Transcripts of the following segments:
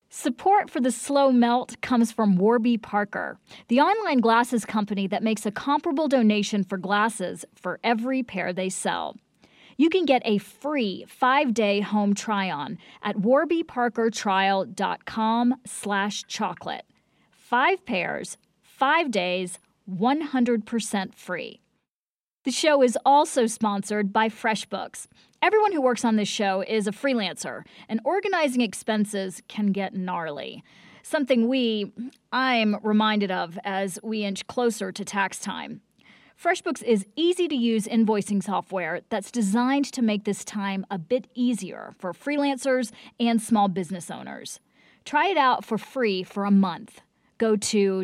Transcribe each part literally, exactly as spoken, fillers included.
Support for the slow melt comes from Warby Parker, the online glasses company that makes a comparable donation for glasses for every pair they sell. You can get a free five-day home try-on at warbyparkertrial.com slash chocolate. Five pairs, five days, one hundred percent free. The show is also sponsored by FreshBooks. Everyone who works on this show is a freelancer, and organizing expenses can get gnarly. Something we, I'm reminded of as we inch closer to tax time. FreshBooks is easy-to-use invoicing software that's designed to make this time a bit easier for freelancers and small business owners. Try it out for free for a month. Go to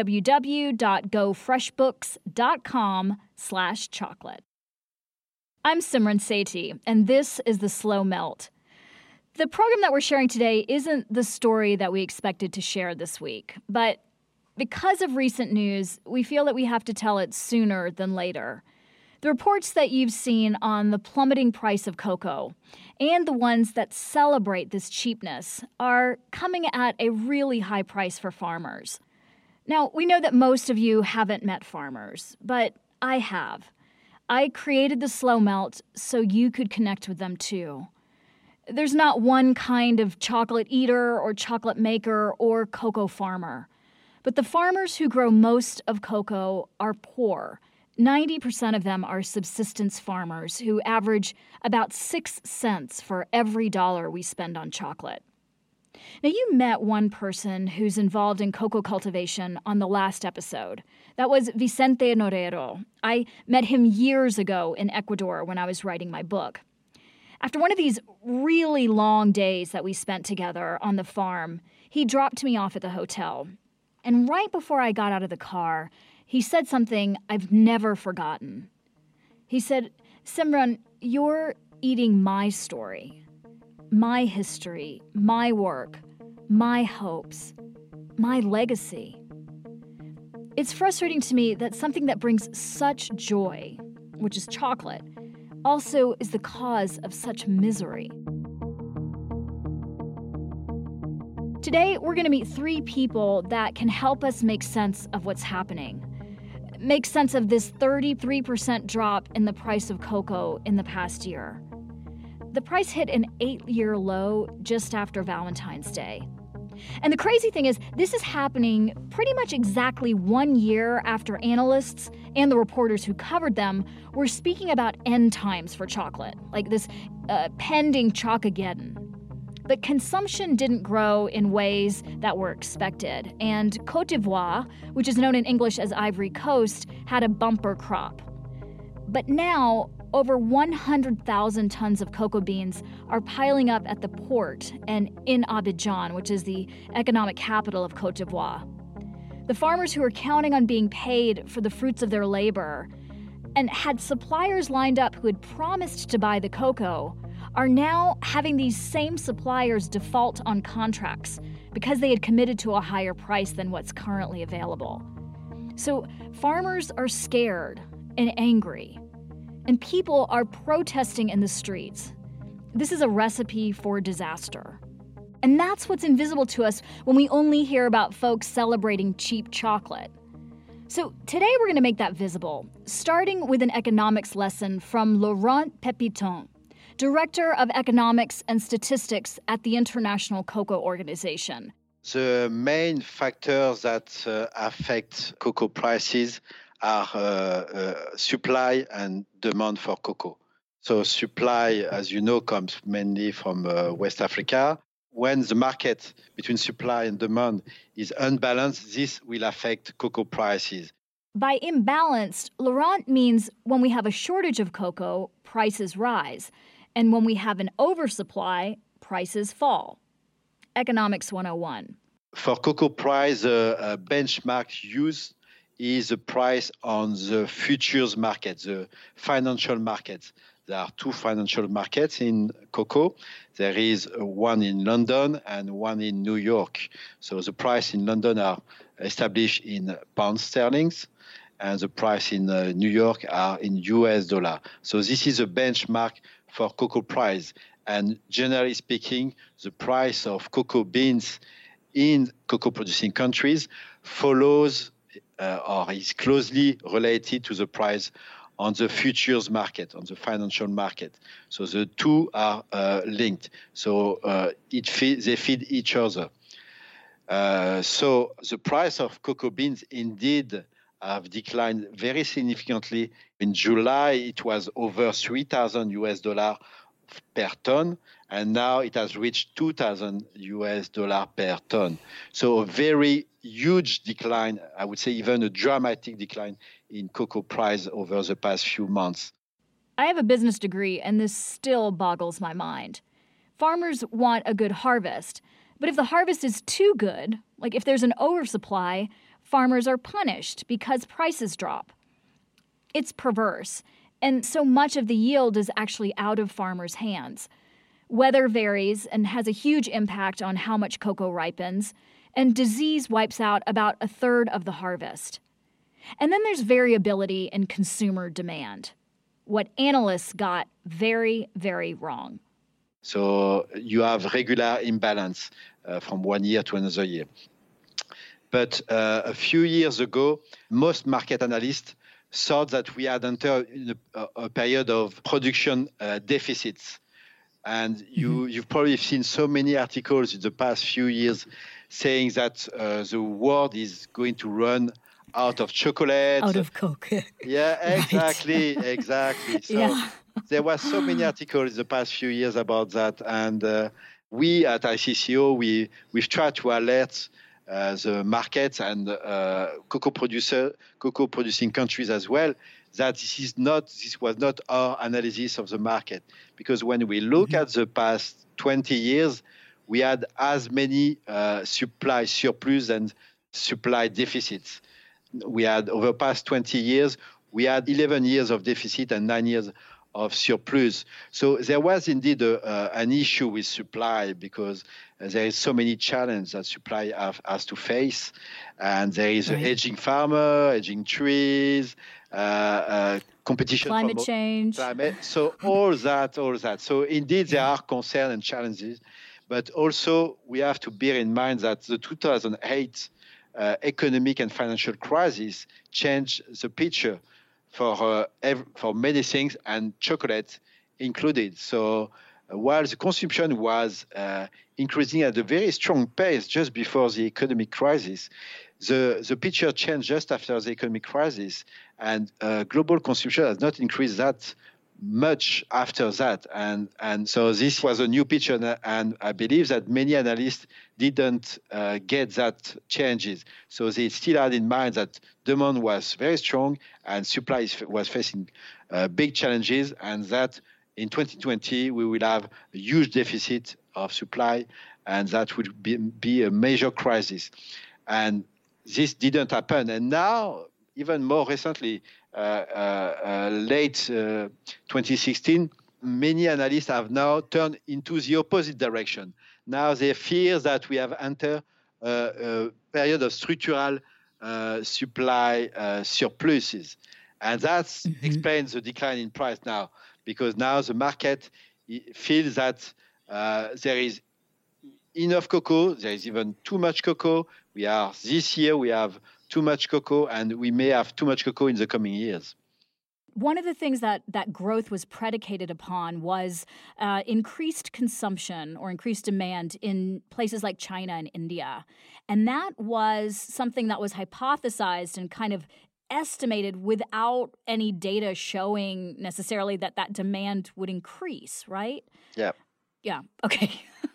www.gofreshbooks.com slash chocolate. I'm Simran Sethi, and this is The Slow Melt. The program that we're sharing today isn't the story that we expected to share this week, but because of recent news, we feel that we have to tell it sooner than later. The reports that you've seen on the plummeting price of cocoa and the ones that celebrate this cheapness are coming at a really high price for farmers. Now, we know that most of you haven't met farmers, but I have. I created the Slow Melt so you could connect with them too. There's not one kind of chocolate eater or chocolate maker or cocoa farmer, but the farmers who grow most of cocoa are poor. ninety percent of them are subsistence farmers who average about six cents for every dollar we spend on chocolate. Now, you met one person who's involved in cocoa cultivation on the last episode. That was Vicente Norero. I met him years ago in Ecuador when I was writing my book. After one of these really long days that we spent together on the farm, he dropped me off at the hotel. And right before I got out of the car, he said something I've never forgotten. He said, "Simran, you're eating my story, my history, my work, my hopes, my legacy." It's frustrating to me that something that brings such joy, which is chocolate, also is the cause of such misery. Today, we're going to meet three people that can help us make sense of what's happening. Make sense of this thirty-three percent drop in the price of cocoa in the past year. The price hit an eight-year low just after Valentine's Day. And the crazy thing is, this is happening pretty much exactly one year after analysts and the reporters who covered them were speaking about end times for chocolate, like this uh, pending Chocageddon. But consumption didn't grow in ways that were expected, and Côte d'Ivoire, which is known in English as Ivory Coast, had a bumper crop. But now, over one hundred thousand tons of cocoa beans are piling up at the port and in Abidjan, which is the economic capital of Côte d'Ivoire. The farmers who are counting on being paid for the fruits of their labor and had suppliers lined up who had promised to buy the cocoa are now having these same suppliers default on contracts because they had committed to a higher price than what's currently available. So farmers are scared and angry, and people are protesting in the streets. This is a recipe for disaster. And that's what's invisible to us when we only hear about folks celebrating cheap chocolate. So today we're going to make that visible, starting with an economics lesson from Laurent Pépiton, Director of Economics and Statistics at the International Cocoa Organization. The main factors that uh, affect cocoa prices are uh, uh, supply and demand for cocoa. So supply, as you know, comes mainly from uh, West Africa. When the market between supply and demand is unbalanced, this will affect cocoa prices. By imbalanced, Laurent means when we have a shortage of cocoa, prices rise. And when we have an oversupply, prices fall. Economics one oh one. For cocoa price, uh, a benchmark used is the price on the futures market, the financial markets. There are two financial markets in cocoa. There is one in London and one in New York. So the price in London are established in pounds sterlings, and the price in uh, New York are in U S dollar. So this is a benchmark for cocoa price. And generally speaking, the price of cocoa beans in cocoa-producing countries follows uh, or is closely related to the price on the futures market, on the financial market. So the two are uh, linked. So uh, it feed, they feed each other. Uh, so the price of cocoa beans indeed have declined very significantly. In July, it was over three thousand U S dollar per ton, and now it has reached two thousand U S dollar per ton. So a very huge decline, I would say even a dramatic decline in cocoa price over the past few months. I have a business degree, and this still boggles my mind. Farmers want a good harvest, but if the harvest is too good, like if there's an oversupply, farmers are punished because prices drop. It's perverse, and so much of the yield is actually out of farmers' hands. Weather varies and has a huge impact on how much cocoa ripens, and disease wipes out about a third of the harvest. And then there's variability in consumer demand, what analysts got very, very wrong. So you have regular imbalance uh, from one year to another year. But uh, a few years ago, most market analysts thought that we had entered in a, a period of production uh, deficits. And you, mm-hmm. you've probably seen so many articles in the past few years saying that uh, the world is going to run out of chocolate. Out of Coke. Yeah, exactly, right. exactly. So yeah. there were so many articles in the past few years about that. And uh, we at I C C O, we, we've tried to alert uh, the markets and uh, cocoa producer, cocoa producing countries as well, that this is not, this was not our analysis of the market. Because when we look mm-hmm. at the past twenty years, we had as many uh, supply surplus and supply deficits. We had, over the past twenty years, we had eleven years of deficit and nine years of surplus. So there was indeed a, uh, an issue with supply because there is so many challenges that supply have, has to face. And there is right. an aging farmer, aging trees, uh, uh, competition. Climate from change. Climate. So all that, all that. So indeed there are concerns and challenges. But also we have to bear in mind that the two thousand eight uh, economic and financial crisis changed the picture for uh, ev- for many things, and chocolate included. So uh, while the consumption was uh, increasing at a very strong pace just before the economic crisis, the, the picture changed just after the economic crisis, and uh, global consumption has not increased that much after that. And, and so this was a new picture, and I believe that many analysts didn't uh, get that changes. So they still had in mind that demand was very strong and supply was facing uh, big challenges, and that in twenty twenty we will have a huge deficit of supply, and that would be, be a major crisis. And this didn't happen. And now, even more recently, uh, uh, uh, late uh, twenty sixteen, many analysts have now turned into the opposite direction. Now they fear that we have entered uh, a period of structural uh, supply uh, surpluses. And that mm-hmm. explains the decline in price now, because now the market feels that uh, there is enough cocoa, there is even too much cocoa. We are, this year we have too much cocoa, and we may have too much cocoa in the coming years. One of the things that, that growth was predicated upon was uh, increased consumption or increased demand in places like China and India. And that was something that was hypothesized and kind of estimated without any data showing necessarily that that demand would increase, right? Yeah. Yeah. Okay.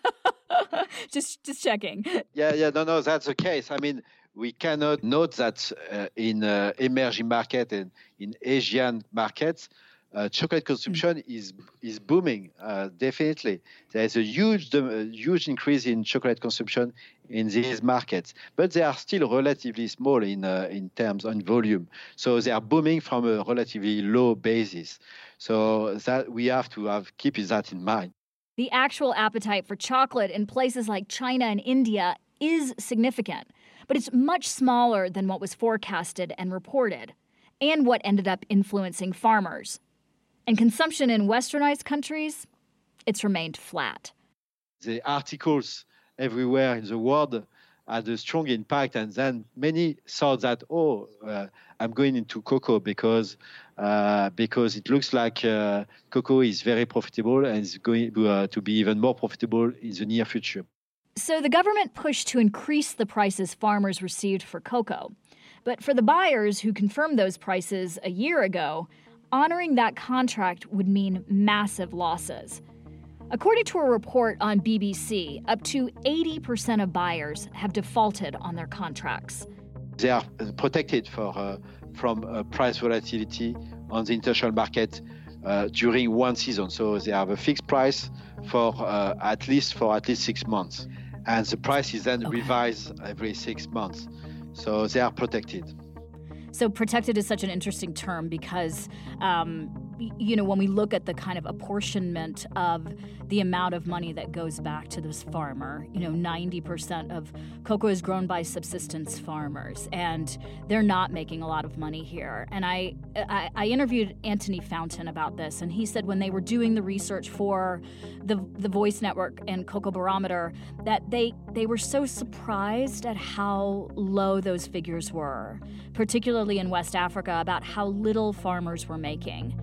just just checking. Yeah, yeah. No, no, that's the case. I mean, we cannot note that uh, in uh, emerging markets and in Asian markets, uh, chocolate consumption mm. is is booming. Uh, definitely, there is a huge uh, huge increase in chocolate consumption in these markets, but they are still relatively small in uh, in terms of volume. So they are booming from a relatively low basis. So that we have to have keep that in mind. The actual appetite for chocolate in places like China and India is significant, but it's much smaller than what was forecasted and reported, and what ended up influencing farmers. And consumption in westernized countries, it's remained flat. The articles everywhere in the world had a strong impact, and then many thought that, oh, uh, I'm going into cocoa because uh, because it looks like uh, cocoa is very profitable and is going uh, to be even more profitable in the near future. So the government pushed to increase the prices farmers received for cocoa. But for the buyers who confirmed those prices a year ago, honoring that contract would mean massive losses. According to a report on B B C, up to eighty percent of buyers have defaulted on their contracts. They are protected for, uh, from uh, price volatility on the international market uh, during one season. So they have a fixed price for uh, at least for at least six months. And the price is then okay. revised every six months. So they are protected. So protected is such an interesting term because, um, you know, when we look at the kind of apportionment of the amount of money that goes back to this farmer, you know, ninety percent of cocoa is grown by subsistence farmers, and they're not making a lot of money here. And I, I, I interviewed Anthony Fountain about this, and he said when they were doing the research for the the Voice Network and Cocoa Barometer, that they, they were so surprised at how low those figures were, particularly in West Africa, about how little farmers were making.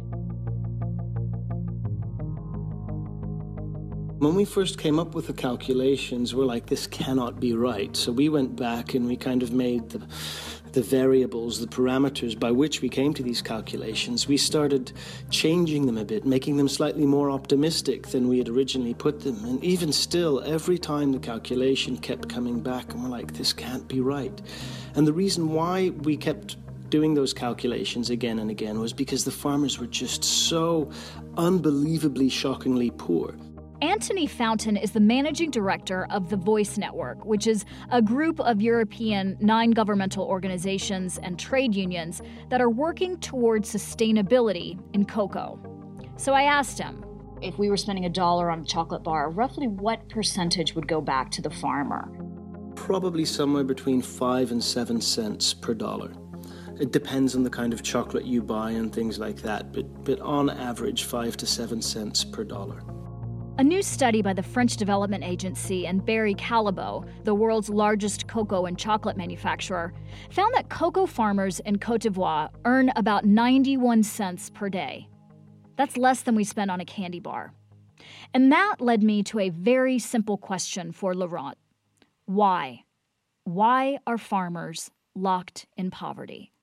When we first came up with the calculations, we're like, this cannot be right. So we went back and we kind of made the, the variables, the parameters by which we came to these calculations. We started changing them a bit, making them slightly more optimistic than we had originally put them. And even still, every time the calculation kept coming back, and we're like, this can't be right. And the reason why we kept doing those calculations again and again was because the farmers were just so unbelievably, shockingly poor. Anthony Fountain is the managing director of the Voice Network, which is a group of European non-governmental organizations and trade unions that are working towards sustainability in cocoa. So I asked him, if we were spending a dollar on a chocolate bar, roughly what percentage would go back to the farmer? Probably somewhere between five and seven cents per dollar. It depends on the kind of chocolate you buy and things like that, but, but on average, five to seven cents per dollar. A new study by the French Development Agency and Barry Callebaut, the world's largest cocoa and chocolate manufacturer, found that cocoa farmers in Côte d'Ivoire earn about ninety-one cents per day. That's less than we spend on a candy bar. And that led me to a very simple question for Laurent. Why? Why are farmers locked in poverty?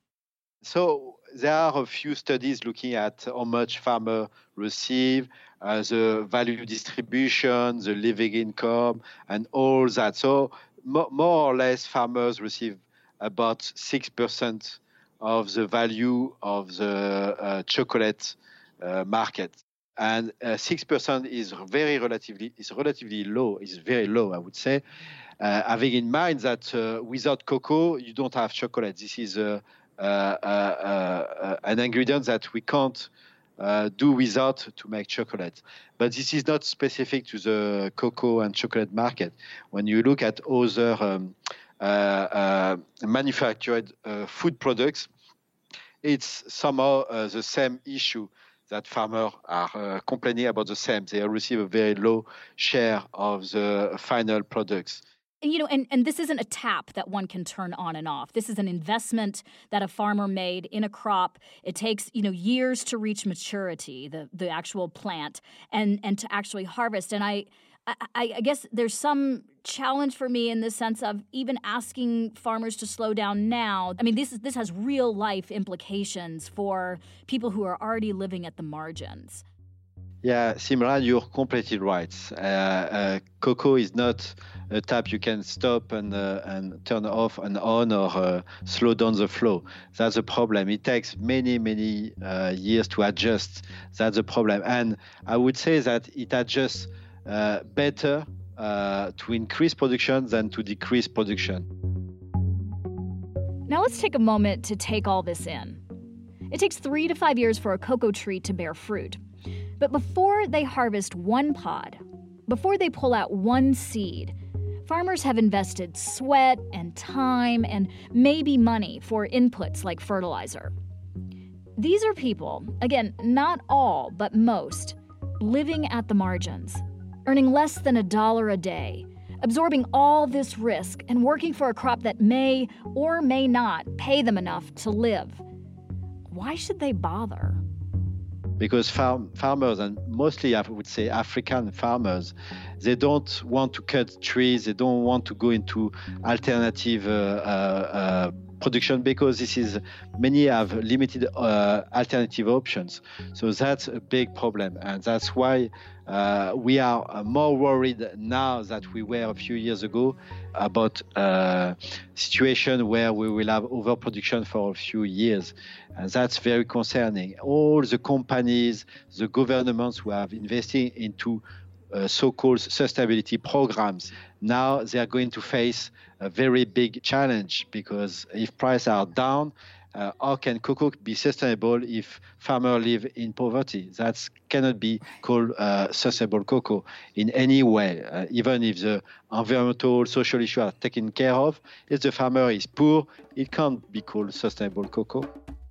So there are a few studies looking at how much farmers receive, uh, the value distribution, the living income, and all that. So mo- more or less, farmers receive about six percent of the value of the uh, chocolate uh, market. And uh, six percent is very relatively is relatively low, is very low, I would say. Uh, having in mind that uh, without cocoa, you don't have chocolate. This is a Uh, uh, uh, an ingredient that we can't uh, do without to make chocolate. But this is not specific to the cocoa and chocolate market. When you look at other um, uh, uh, manufactured uh, food products, it's somehow uh, the same issue that farmers are uh, complaining about the same. They receive a very low share of the final products. You know, and, and this isn't a tap that one can turn on and off. This is an investment that a farmer made in a crop. It takes, you know, years to reach maturity, the, the actual plant, and, and to actually harvest. And I, I, I guess there's some challenge for me in the sense of even asking farmers to slow down now. I mean, this is, this has real life implications for people who are already living at the margins. Yeah, Simran, you're completely right. Uh, uh, cocoa is not a tap you can stop and uh, and turn off and on or uh, slow down the flow. That's the problem. It takes many, many uh, years to adjust. That's the problem. And I would say that it adjusts uh, better uh, to increase production than to decrease production. Now let's take a moment to take all this in. It takes three to five years for a cocoa tree to bear fruit. But before they harvest one pod, before they pull out one seed, farmers have invested sweat and time and maybe money for inputs like fertilizer. These are people, again, not all, but most, living at the margins, earning less than a dollar a day, absorbing all this risk and working for a crop that may or may not pay them enough to live. Why should they bother? Because farm, farmers, and mostly I would say African farmers, they don't want to cut trees, they don't want to go into alternative uh, uh, uh, production because this is many have limited uh, alternative options. So that's a big problem, and that's why uh, we are more worried now than we were a few years ago about a situation where we will have overproduction for a few years, and that's very concerning. All the companies, the governments who have invested into Uh, so-called sustainability programs, now they are going to face a very big challenge, because if prices are down, uh, how can cocoa be sustainable if farmers live in poverty? That cannot be called uh, sustainable cocoa in any way, uh, even if the environmental, social issues are taken care of. If the farmer is poor, it can't be called sustainable cocoa.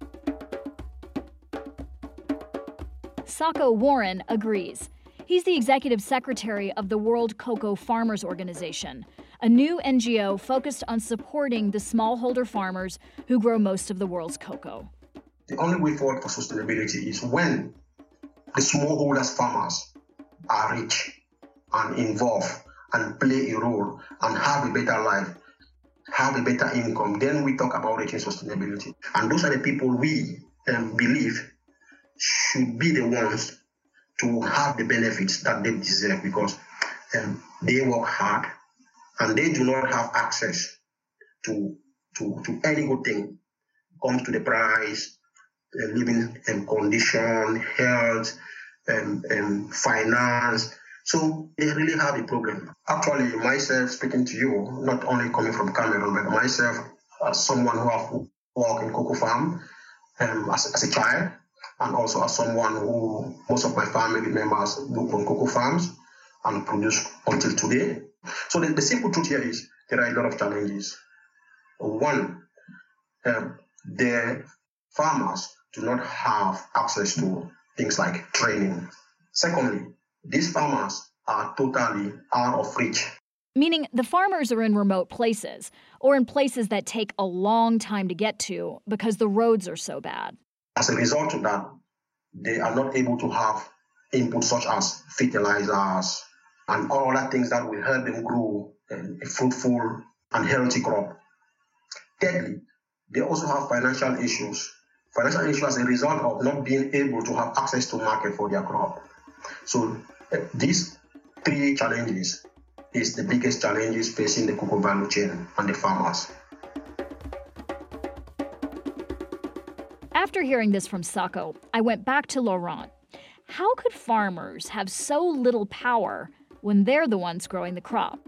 Sako Warren agrees. He's the executive secretary of the World Cocoa Farmers Organization, a new N G O focused on supporting the smallholder farmers who grow most of the world's cocoa. The only way forward for sustainability is when the smallholders farmers are rich and involved and play a role and have a better life, have a better income. Then we talk about reaching sustainability. And those are the people we um, believe should be the ones to have the benefits that they deserve, because um, they work hard and they do not have access to to, to any good thing. Comes to the price, uh, living um, condition, health, um, um, finance. So they really have a problem. Actually, myself speaking to you, not only coming from Cameroon, but myself as someone who have worked in cocoa farm um, as, as a child, and also as someone who, most of my family members work on cocoa farms and produce until today. So the, the simple truth here is there are a lot of challenges. One, um, the farmers do not have access to things like training. Secondly, these farmers are totally out of reach. Meaning the farmers are in remote places, or in places that take a long time to get to because the roads are so bad. As a result of that, they are not able to have inputs such as fertilizers and all other things that will help them grow a fruitful and healthy crop. Thirdly, they also have financial issues. Financial issues as a result of not being able to have access to market for their crop. So uh, these three challenges is the biggest challenges facing the cocoa value chain and the farmers. After hearing this from Sako, I went back to Laurent. How could farmers have so little power when they're the ones growing the crop?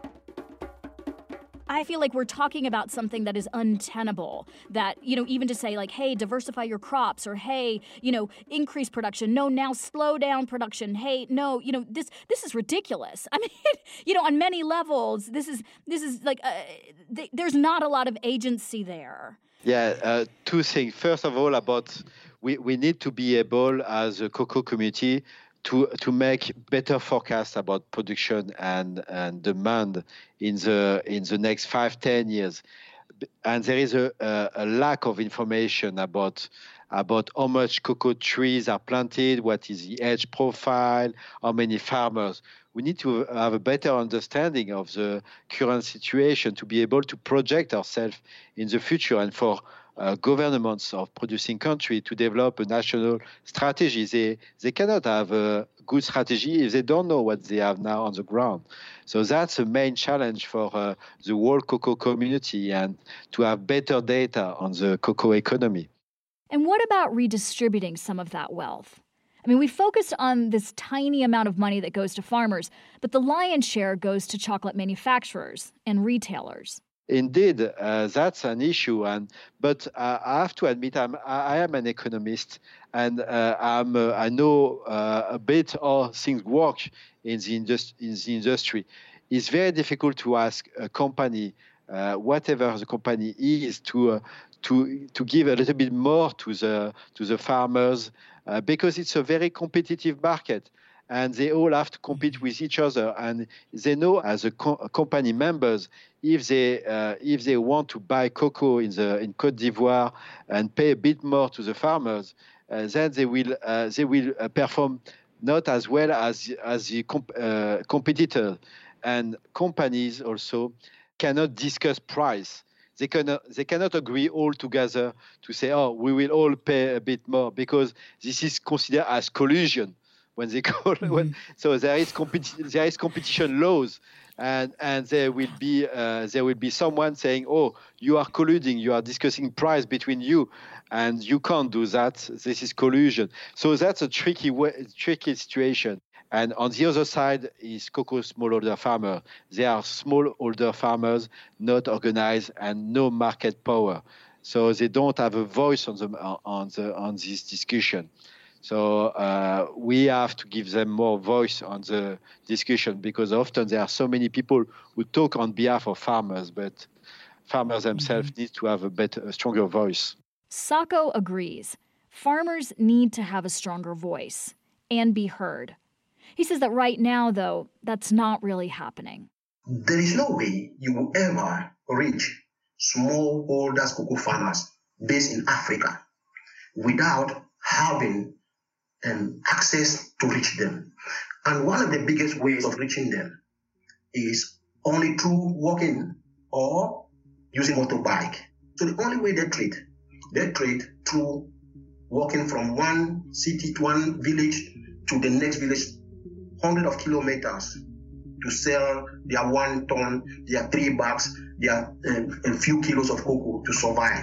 I feel like we're talking about something that is untenable, that, you know, even to say like, hey, diversify your crops, or hey, you know, increase production. No, now slow down production. Hey, no, you know, this this is ridiculous. I mean, you know, on many levels, this is this is like uh, th- there's not a lot of agency there. Yeah, uh, two things. First of all, about we, we need to be able as a cocoa community to to make better forecasts about production and, and demand in the in the next five, ten years. And there is a, a, a lack of information about about how much cocoa trees are planted, what is the age profile, how many farmers. We need to have a better understanding of the current situation to be able to project ourselves in the future, and for uh, governments of producing countries to develop a national strategy. They, they cannot have a good strategy if they don't know what they have now on the ground. So that's a main challenge for uh, the world cocoa community, and to have better data on the cocoa economy. And what about redistributing some of that wealth? I mean, we focused on this tiny amount of money that goes to farmers, but the lion's share goes to chocolate manufacturers and retailers. Indeed, uh, that's an issue, and but uh, I have to admit I'm, I am an economist, and uh, I'm, uh, I know uh, a bit how things work in the, industri- in the industry. It's very difficult to ask a company, uh, whatever the company is, to uh, to to give a little bit more to the to the farmers, uh, because it's a very competitive market. and they all have to compete with each other. And they know, as a co- company members, if they uh, if they want to buy cocoa in the in Côte d'Ivoire and pay a bit more to the farmers, uh, then they will uh, they will uh, perform not as well as as the comp- uh, competitor. And companies also cannot discuss price. They cannot, they cannot agree all together to say, oh, we will all pay a bit more, because this is considered as collusion when they call. Mm-hmm. when, so there is competi- there is competition laws, and and there will be uh, there will be someone saying, oh, you are colluding, you are discussing price between you, and you can't do that. This is collusion. So that's a tricky way, tricky situation. And on the other side is cocoa smallholder farmer. They are smallholder farmers, not organized and no market power. So they don't have a voice on the on the on this discussion. So uh, we have to give them more voice on the discussion, because often there are so many people who talk on behalf of farmers, but farmers themselves mm-hmm. need to have a better, a stronger voice. Sako agrees. Farmers need to have a stronger voice and be heard. He says that right now, though, that's not really happening. There is no way you will ever reach smallholders cocoa farmers based in Africa without having um, access to reach them. And one of the biggest ways of reaching them is only through walking or using motorbike. So the only way they trade, they trade through walking from one city to one village to the next village, hundreds of kilometers, to sell their one ton, their three bags, their uh, a few kilos of cocoa to survive.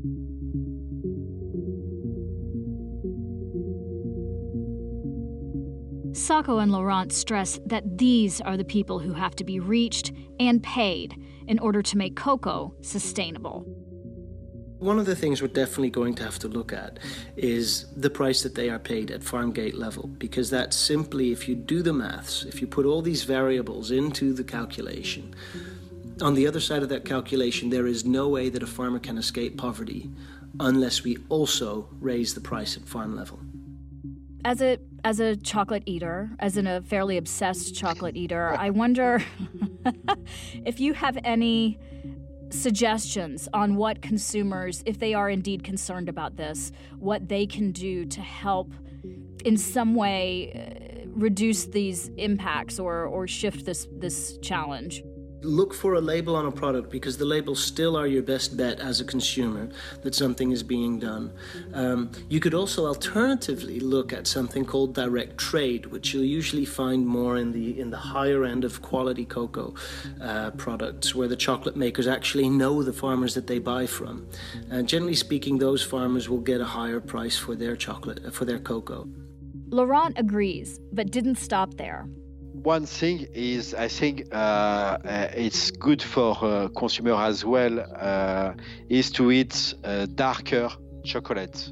Sako and Laurent stress that these are the people who have to be reached and paid in order to make cocoa sustainable. One of the things we're definitely going to have to look at is the price that they are paid at farm gate level, because that's simply, if you do the maths, if you put all these variables into the calculation, on the other side of that calculation, there is no way that a farmer can escape poverty unless we also raise the price at farm level. As a as a chocolate eater, as in a fairly obsessed chocolate eater, I wonder if you have any suggestions on what consumers, if they are indeed concerned about this, what they can do to help in some way uh, reduce these impacts or or shift this this challenge. Look for a label on a product, because the labels still are your best bet as a consumer that something is being done. Um, you could also alternatively look at something called direct trade, which you'll usually find more in the in the higher end of quality cocoa uh, products, where the chocolate makers actually know the farmers that they buy from. And generally speaking, those farmers will get a higher price for their chocolate, for their cocoa. Laurent agrees, but didn't stop there. One thing is, I think uh, uh, it's good for uh, consumer as well, uh, is to eat uh, darker chocolate.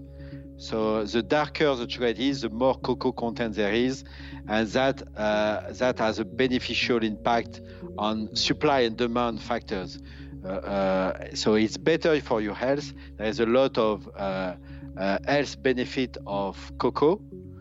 So the darker the chocolate is, the more cocoa content there is, and that uh, that has a beneficial impact on supply and demand factors. Uh, uh, so it's better for your health. There is a lot of uh, uh, health benefit of cocoa.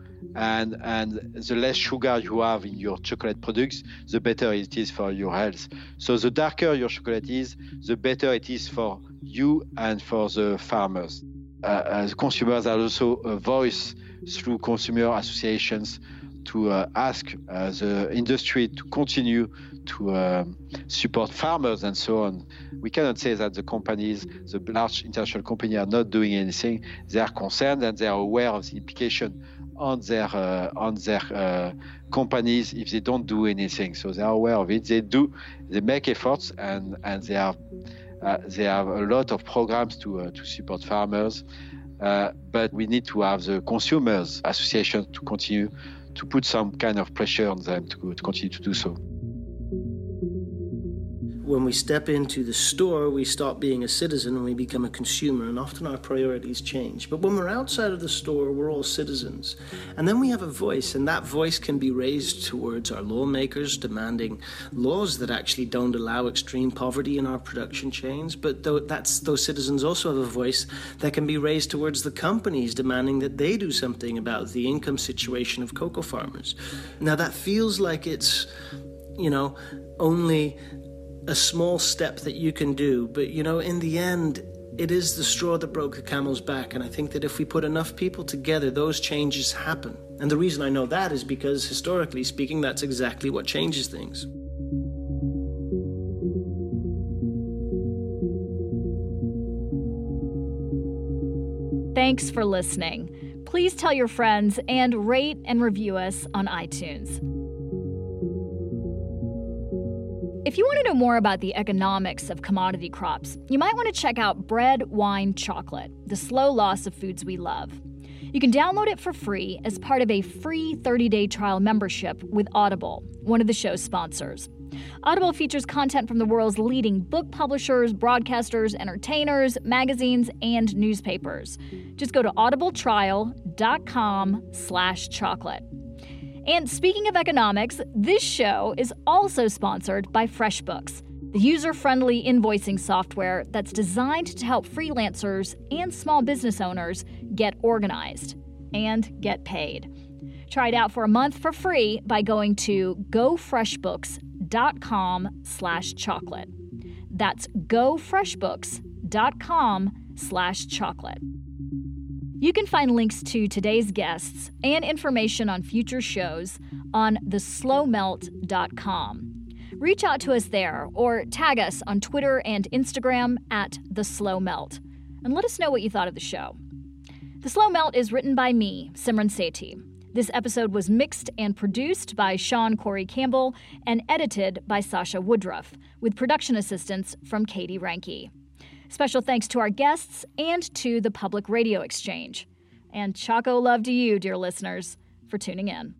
And and the less sugar you have in your chocolate products, the better it is for your health. So the darker your chocolate is, the better it is for you and for the farmers. Uh, uh, the consumers have also a voice through consumer associations to uh, ask uh, the industry to continue to um, support farmers and so on. We cannot say that the companies, the large international companies, are not doing anything. They are concerned and they are aware of the implication on their uh, on their uh, companies if they don't do anything. So they are aware of it. They do. They make efforts, and and they are uh, they have a lot of programs to uh, to support farmers. Uh, but we need to have the consumers association to continue to put some kind of pressure on them to, to continue to do so. when we step into the store, we stop being a citizen and we become a consumer, and often our priorities change. But when we're outside of the store, we're all citizens. And then we have a voice, and that voice can be raised towards our lawmakers, demanding laws that actually don't allow extreme poverty in our production chains. But though that's, those citizens also have a voice that can be raised towards the companies, demanding that they do something about the income situation of cocoa farmers. Now, that feels like it's, you know, only a small step that you can do, but you know, in the end, it is the straw that broke the camel's back, and I think that if we put enough people together, those changes happen. And the reason I know that is because, historically speaking, that's exactly what changes things. Thanks for listening. Please tell your friends and rate and review us on iTunes. If you want to know more about the economics of commodity crops, you might want to check out Bread, Wine, Chocolate, The Slow Loss of Foods We Love. You can download it for free as part of a free thirty-day trial membership with Audible, one of the show's sponsors. Audible features content from the world's leading book publishers, broadcasters, entertainers, magazines, and newspapers. Just go to audibletrial.com slash chocolate. And speaking of economics, this show is also sponsored by FreshBooks, the user-friendly invoicing software that's designed to help freelancers and small business owners get organized and get paid. Try it out for a month for free by going to gofreshbooks.com slash chocolate. That's gofreshbooks.com slash chocolate. You can find links to today's guests and information on future shows on the slow melt dot com. Reach out to us there or tag us on Twitter and Instagram at The Slow Melt, and let us know what you thought of the show. The Slow Melt is written by me, Simran Sethi. This episode was mixed and produced by Sean Corey Campbell and edited by Sasha Woodruff, with production assistance from Katie Ranke. Special thanks to our guests and to the Public Radio Exchange. And Choco love to you, dear listeners, for tuning in.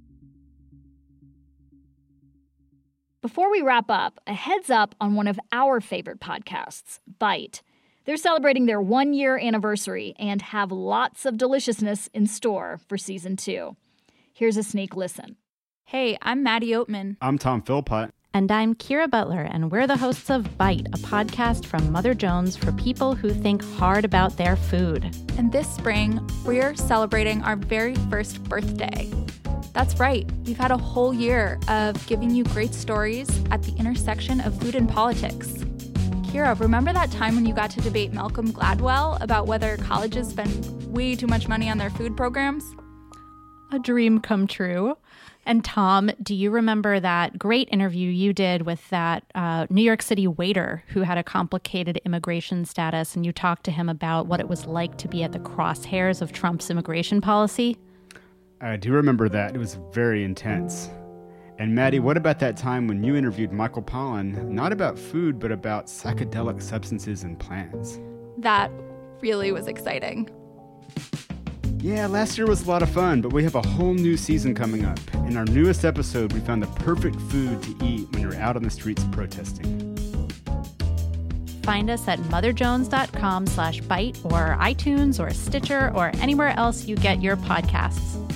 Before we wrap up, a heads up on one of our favorite podcasts, Bite. They're celebrating their one-year anniversary and have lots of deliciousness in store for season two. Here's a sneak listen. Hey, I'm Maddie Oatman. I'm Tom Philpott. And I'm Kira Butler, and we're the hosts of Bite, a podcast from Mother Jones for people who think hard about their food. And this spring, we're celebrating our very first birthday. That's right, we've had a whole year of giving you great stories at the intersection of food and politics. Kira, remember that time when you got to debate Malcolm Gladwell about whether colleges spend way too much money on their food programs? A dream come true. And Tom, do you remember that great interview you did with that uh, New York City waiter who had a complicated immigration status, and you talked to him about what it was like to be at the crosshairs of Trump's immigration policy? I do remember that. It was very intense. And Maddie, what about that time when you interviewed Michael Pollan, not about food, but about psychedelic substances and plants? That really was exciting. Yeah, last year was a lot of fun, but we have a whole new season coming up. In our newest episode, we found the perfect food to eat when you're out on the streets protesting. Find us at motherjones.com slash bite or iTunes or Stitcher or anywhere else you get your podcasts.